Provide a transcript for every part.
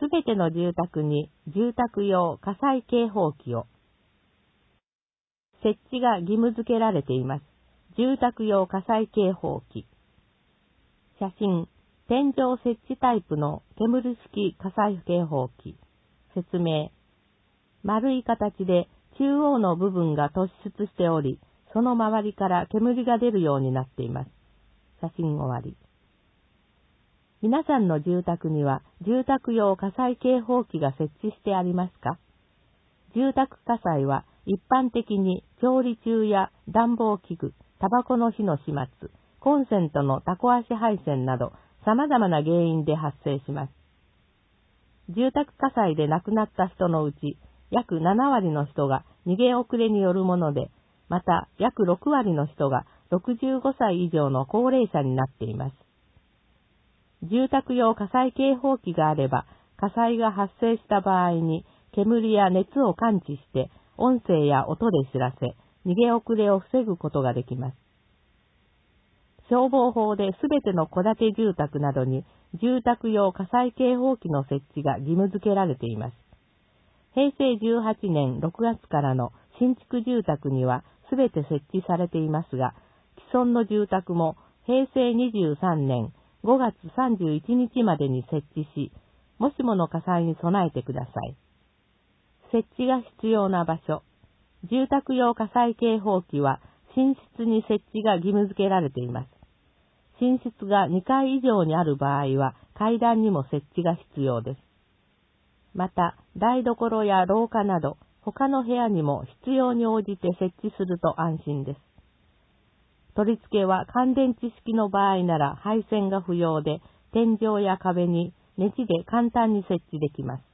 すべての住宅に住宅用火災警報器を。設置が義務付けられています。住宅用火災警報器。写真、天井設置タイプの煙式火災警報器。説明。丸い形で中央の部分が突出しており、その周りから煙が出るようになっています。写真終わり。皆さんの住宅には住宅用火災警報器が設置してありますか？住宅火災は一般的に調理中や暖房器具、タバコの火の始末、コンセントのタコ足配線など様々な原因で発生します。住宅火災で亡くなった人のうち約7割の人が逃げ遅れによるもので、また約6割の人が65歳以上の高齢者になっています。住宅用火災警報器があれば、火災が発生した場合に煙や熱を感知して音声や音で知らせ、逃げ遅れを防ぐことができます。消防法ですべての戸建て住宅などに住宅用火災警報器の設置が義務付けられています。平成18年6月からの新築住宅にはすべて設置されていますが、既存の住宅も平成23年5月31日までに設置し、もしもの火災に備えてください。設置が必要な場所。住宅用火災警報器は寝室に設置が義務付けられています。寝室が2階以上にある場合は階段にも設置が必要です。また、台所や廊下など他の部屋にも必要に応じて設置すると安心です。取り付けは乾電池式の場合なら配線が不要で、天井や壁にネジで簡単に設置できます。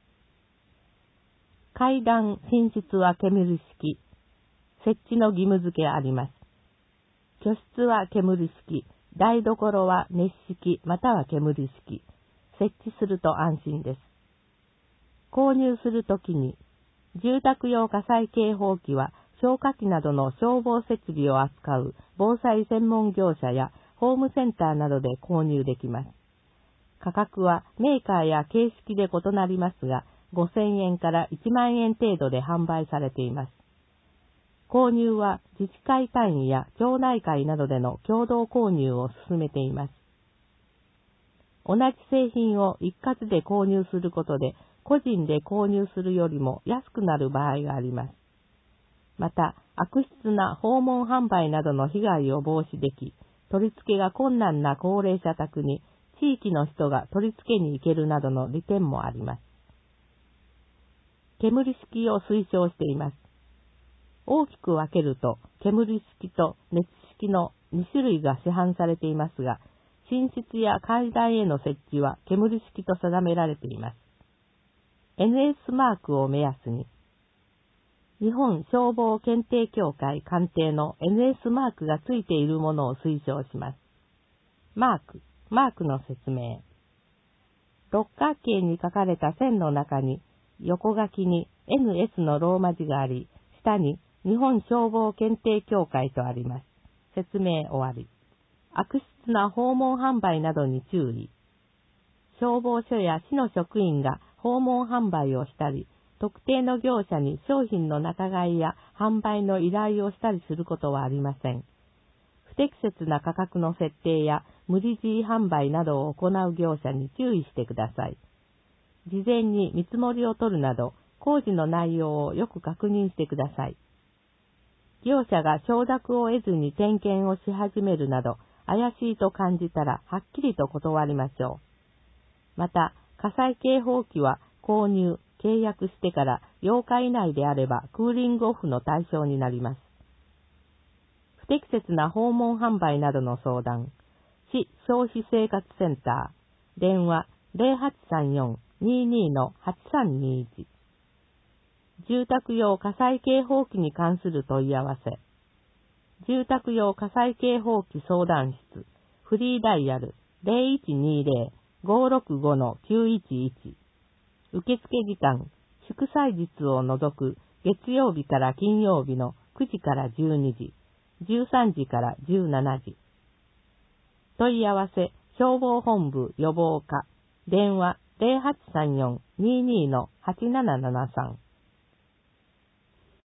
階段、寝室は煙式。設置の義務付けあります。居室は煙式、台所は熱式または煙式。設置すると安心です。購入するときに、住宅用火災警報器は消火器などの消防設備を扱う防災専門業者やホームセンターなどで購入できます。価格はメーカーや形式で異なりますが、5000円から1万円程度で販売されています。購入は自治会単位や町内会などでの共同購入を進めています。同じ製品を一括で購入することで、個人で購入するよりも安くなる場合があります。また、悪質な訪問販売などの被害を防止でき、取り付けが困難な高齢者宅に地域の人が取り付けに行けるなどの利点もあります。煙式を推奨しています。大きく分けると、煙式と熱式の2種類が市販されていますが、寝室や階段への設置は煙式と定められています。NS マークを目安に、日本消防検定協会鑑定の NS マークがついているものを推奨します。マークの説明。六角形に書かれた線の中に、横書きに NS のローマ字があり、下に日本消防検定協会とあります。説明終わり。悪質な訪問販売などに注意。消防署や市の職員が訪問販売をしたり、特定の業者に商品の仲買や販売の依頼をしたりすることはありません。不適切な価格の設定や無理強い販売などを行う業者に注意してください。事前に見積もりを取るなど、工事の内容をよく確認してください。業者が承諾を得ずに点検をし始めるなど、怪しいと感じたらはっきりと断りましょう。また、火災警報器は購入、契約してから8日以内であればクーリングオフの対象になります。不適切な訪問販売などの相談、市消費生活センター、電話 0834-22-8321。住宅用火災警報器に関する問い合わせ。住宅用火災警報器相談室、フリーダイヤル 0120-565-911。受付時間、祝祭日を除く月曜日から金曜日の9時から12時、13時から17時。問い合わせ、消防本部予防課、電話 22-8773